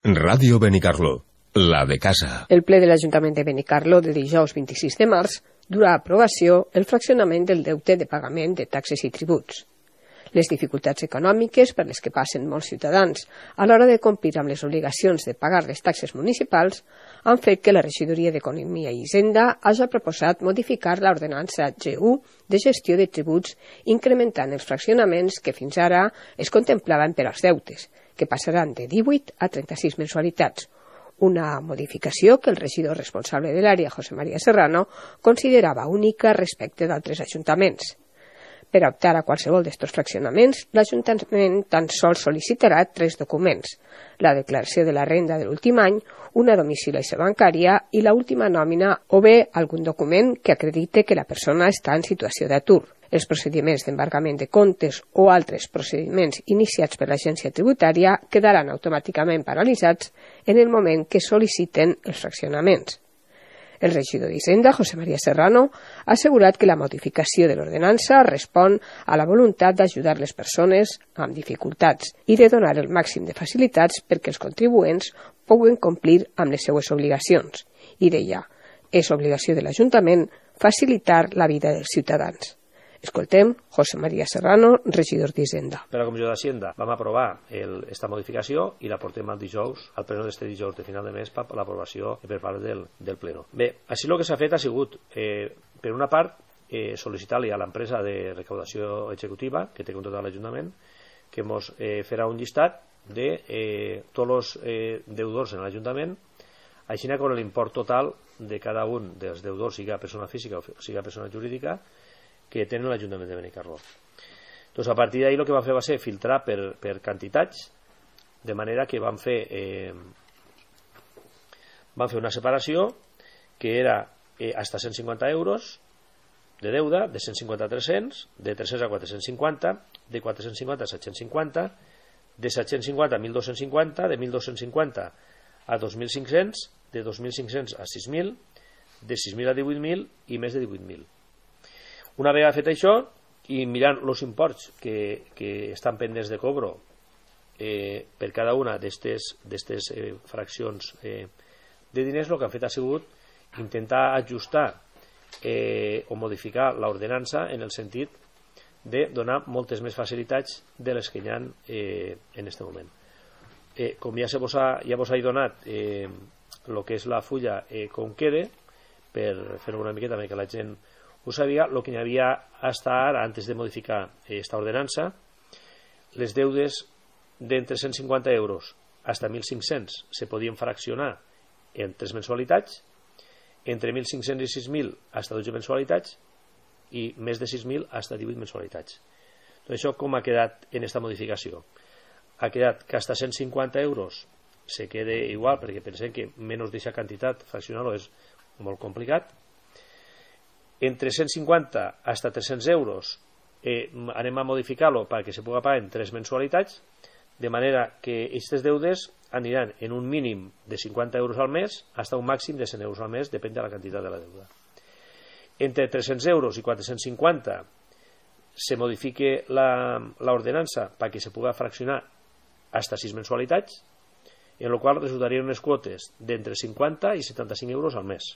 Ràdio Benicarló, la de casa. El ple de l'Ajuntament de Benicarló de dijous 26 de març durà a aprovació el fraccionament del deute de pagament de taxes i tributs. Les dificultats econòmiques per les que passen molts ciutadans a l'hora de complir amb les obligacions de pagar les taxes municipals han fet que la Regidoria d'Economia i Hisenda hagi proposat modificar l'ordenança G1 de gestió de tributs incrementant els fraccionaments que fins ara es contemplaven per als deutes, que passaran de 18 a 36 mensualitats, una modificació que el regidor responsable de l'àrea, José María Serrano, considerava única respecte d'altres ajuntaments. Per optar a qualsevol d'estos fraccionaments, l'Ajuntament tan sols sol·licitarà 3 documents: la declaració de la renda de l'últim any, una domiciliació bancària i l'última nòmina o bé algun document que acredite que la persona està en situació d'atur. Els procediments d'embargament de comptes o altres procediments iniciats per l'agència tributària quedaran automàticament paralitzats en el moment que sol·liciten els fraccionaments. El regidor d'Hisenda, José María Serrano, ha assegurat que la modificació de l'ordenança respon a la voluntat d'ajudar les persones amb dificultats i de donar el màxim de facilitats perquè els contribuents puguen complir amb les seues obligacions. I deia, és obligació de l'Ajuntament facilitar la vida dels ciutadans. Escoltem José María Serrano, regidor d'Hisenda. Per la Comissió d'Hisenda vam aprovar esta modificació i la portem al dijous, al pleno d'este dijous de final de mes, per l'aprovació per part del pleno. Bé, així el que s'ha fet ha sigut, per una part, sol·licitar-li a l'empresa de recaudació executiva, que té contractat l'Ajuntament, que ens farà un llistat de tots els deudors en l'Ajuntament, així com l'import total de cada un dels deudors, sigui persona física o sigui persona jurídica, que tenen l'Ajuntament de Benicarló. Doncs a partir d'ahir el que vam fer va ser filtrar per quantitats, de manera que vam fer una separació que era hasta 150 euros de deuda, de 150 a 300, de 300 a 450, de 450 a 750, de 750 a 1.250, de 1.250 a 2.500, de 2.500 a 6.000, de 6.000 a 18.000 i més de 18.000. Una vegada fet això, i mirant els imports que estan pendents de cobro per cada una d'aquestes fraccions de diners, el que han fet ha sigut intentar ajustar o modificar l'ordenança en el sentit de donar moltes més facilitats de les que hi ha en aquest moment. Com ja vos he donat el que és la fulla com quede, per fer una miqueta que la gent ho sabia, el que hi havia hasta ara, antes de modificar esta ordenança, les deudes d'entre 150 euros hasta 1.500 se podien fraccionar en 3 mensualitats, entre 1.500 i 6.000 hasta 12 mensualitats i més de 6.000 hasta 18 mensualitats. Doncs això com ha quedat en esta modificació? Ha quedat que hasta 150 euros se quede igual, perquè pensem que menys d'aquesta quantitat fraccionar-lo és molt complicat. Entre 150 hasta 300 euros anem a modificar-lo perquè se pugui pagar en 3 mensualitats, de manera que aquestes deudes aniran en un mínim de 50 euros al mes hasta un màxim de 100 euros al mes, depèn de la quantitat de la deuda. Entre 300 euros i 450 se modifique l'ordenança perquè se pugui fraccionar hasta 6 mensualitats, en el qual resultarien unes quotes d'entre 50 i 75 euros al mes.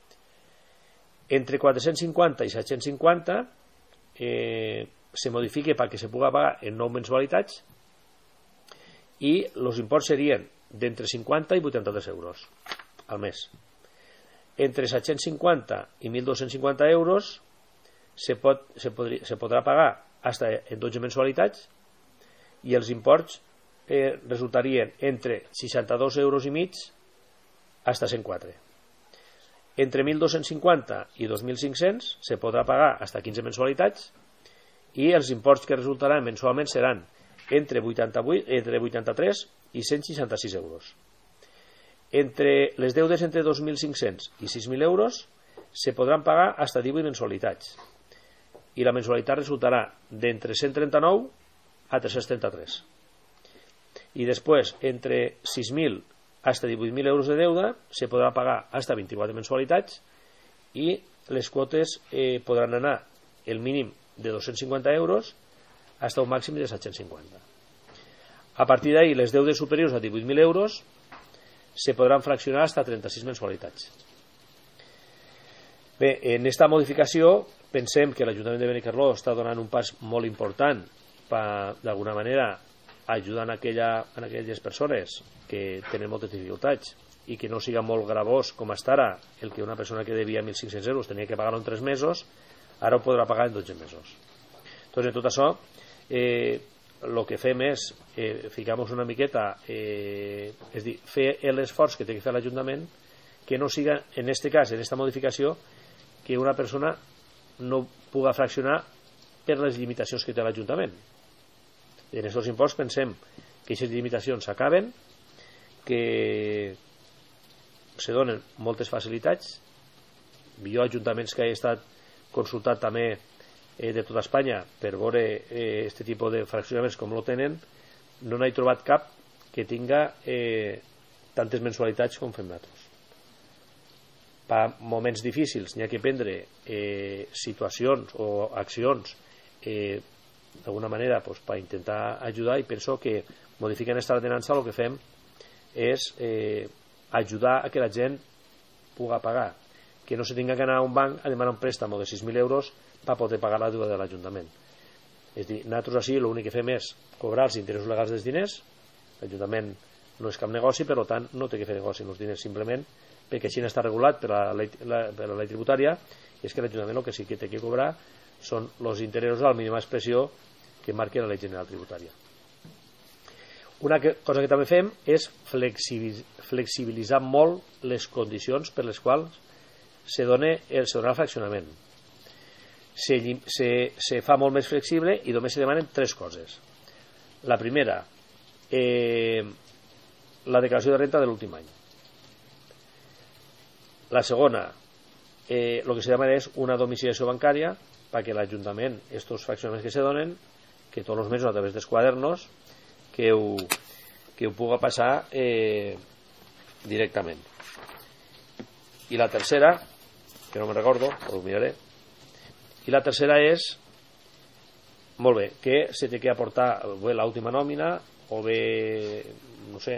Entre 450 i 750 se modifica perquè se pugui pagar en 9 mensualitats i els imports serien d'entre 50 i 83 euros al mes. Entre 750 i 1.250 euros se podrà pagar hasta en 12 mensualitats i els imports resultarien entre 62 euros i mig hasta 104. Entre 1.250 i 2.500 se podrà pagar hasta 15 mensualitats i els imports que resultaran mensualment seran entre 83 i 166 euros. Entre les deudes entre 2.500 i 6.000 euros se podran pagar hasta 18 mensualitats i la mensualitat resultarà d'entre 139 a 333. I després, entre 6.000 hasta 18.000 euros de deuda se podrà pagar hasta 24 mensualitats i les quotes podran anar el mínim de 250 euros hasta un màxim de 750. A partir d'ahí, les deudes superiors a 18.000 euros se podran fraccionar hasta 36 mensualitats. Bé, en esta modificació pensem que l'Ajuntament de Benicarló està donant un pas molt important per, d'alguna manera, ajudant aquelles persones que tenen moltes dificultats i que no siga molt gravós com està ara el que una persona que devia 1.500 euros tenia que pagar-ho en 3 mesos, ara ho podrà pagar en 12 mesos. Doncs en tot això el que fem és ficar-nos una miqueta, és dir, fer l'esforç que té que fer l'Ajuntament, que no siga, en aquest cas, en aquesta modificació, que una persona no puga fraccionar per les limitacions que té l'Ajuntament. En aquests imports pensem que aquestes limitacions s'acaben, que se donen moltes facilitats. Jo, ajuntaments que he estat consultat també de tota Espanya per veure aquest tipus de fraccionaments com lo tenen, no n'he trobat cap que tinga tantes mensualitats com fem nosaltres. Per moments difícils n'hi ha que prendre situacions o accions d'alguna manera per intentar ajudar, i penso que modificant aquesta ordenança el que fem és ajudar a que la gent pugui pagar, que no se tinga que anar a un banc a demanar un préstamo de 6.000 euros per poder pagar la deuda de l'Ajuntament. És dir, nosaltres així l'únic que fem és cobrar els interessos legals dels diners. L'Ajuntament no és cap negoci, per tant no té que fer negoci amb els diners, simplement perquè així està regulat per la llei tributària, i és que l'Ajuntament el que sí que té que cobrar són els interessos a la mínima expressió que marqui la llei general tributària. Una cosa que també fem és flexibilitzar molt les condicions per les quals se dona el fraccionament. Se fa molt més flexible i només se demanen 3 coses. La primera, la declaració de renta de l'últim any. La segona, el que se demana és una domiciliació bancària perquè l'Ajuntament, aquests fraccionaments que se donen, que tots els mesos a través dels quadernos, que ho puga passar directament. I la tercera, que no me'n recordo, però ho miraré, i la tercera és, molt bé, que se té que aportar bé l'última nòmina, o bé, no sé,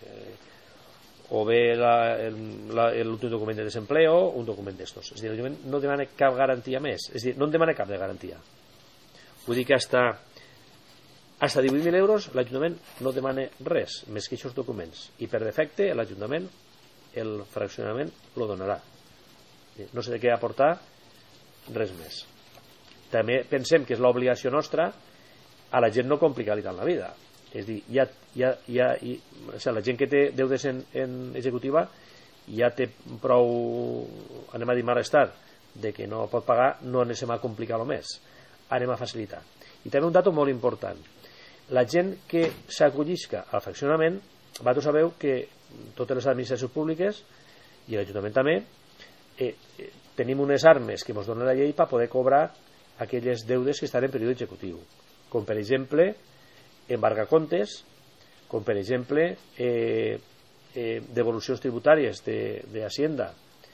o bé l'últim document de desempleo, un document d'estos. És a dir, l'Ajuntament no demana cap garantia més, és a dir, no en demana cap de garantia. Vull dir que hasta 18.000 euros l'Ajuntament no demana res més que aquests documents, i per defecte l'Ajuntament el fraccionament lo donarà. No s'ha de aportar res més. També pensem que és l'obligació nostra a la gent no complicar-li tant la vida. És dir, la gent que té deudes en executiva ja té prou, anem a dir, malestar de que no pot pagar, no anem a complicar-lo més, anem a facilitar. I també un dato molt important, la gent que s'acollisca al fraccionament, vosaltres sabeu que totes les administracions públiques i l'Ajuntament també tenim unes armes que ens dona la llei per poder cobrar aquelles deudes que estan en període executiu, com per exemple embargar comptes, com per exemple devolucions tributàries d'Hacienda.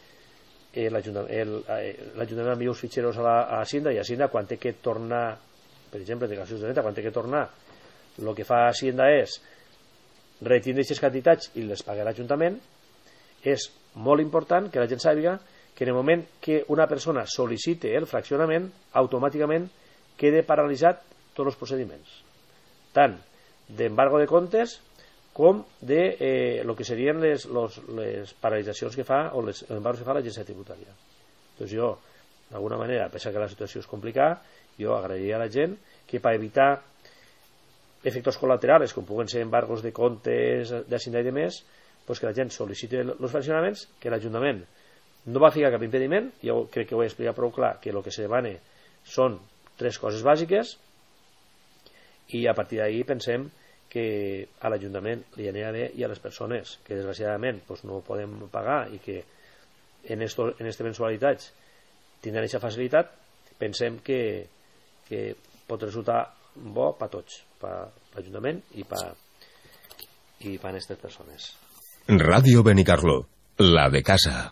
L'Ajuntament envia uns fitxeros a Hacienda, i Hacienda, quan té que tornar, per exemple, declaracions de renta, quan té que tornar, el que fa Hacienda és retindre aquestes quantitats i les paga l'Ajuntament. És molt important que la gent sàpiga que en el moment que una persona sol·licite el fraccionament, automàticament queda paralitzat tots els procediments, tant d'embargo de comptes com de lo que serien les paralitzacions que fa o les embargos que fa l'agència tributària. Doncs jo, d'alguna manera, a pesar que la situació és complicada, jo agrairia a la gent que per evitar efectes col·laterals, com puguen ser embargos de comptes, d'Hacienda i de més, pues que la gent sol·licite els fraccionaments, que l'Ajuntament no va ficar cap impediment. Jo crec que ho he explicat prou clar, que el que se demana són 3 coses bàsiques, i a partir d'ahí pensem que a l'Ajuntament li anirà bé, i a les persones que desgraciadament pues, no podem pagar i que en aquestes mensualitats tindran aquesta facilitat, pensem que pot resultar bo per tots, per l'Ajuntament i per aquestes persones. Radio Benicarló, la de casa.